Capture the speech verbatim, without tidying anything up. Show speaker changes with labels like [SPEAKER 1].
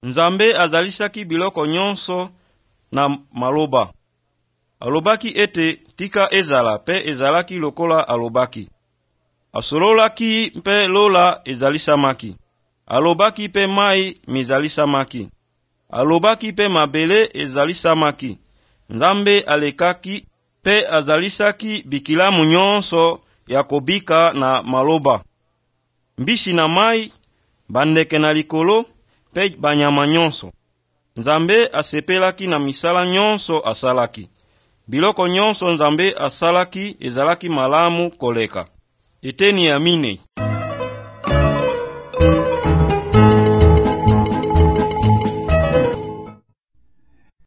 [SPEAKER 1] Nzambe azalisaki biloko nyonso na maloba. Alobaki ete tika ezala pe ezalaki lokola alobaki. Asololaki pe lola ezalisamaki. Alobaki pe mai mizalisamaki. Alobaki pe mabele ezalisamaki. Nzambe alekaki pe azalisaki bikilamu nyonso ya kobika na maloba. Mbisi na mai, bandeke na likolo, pe banyama nyonso. Nzambe asepelaki na misala nyonso asalaki. Biloko nyonso Nzambe asalaki ezalaki malamu koleka. Eteni amine.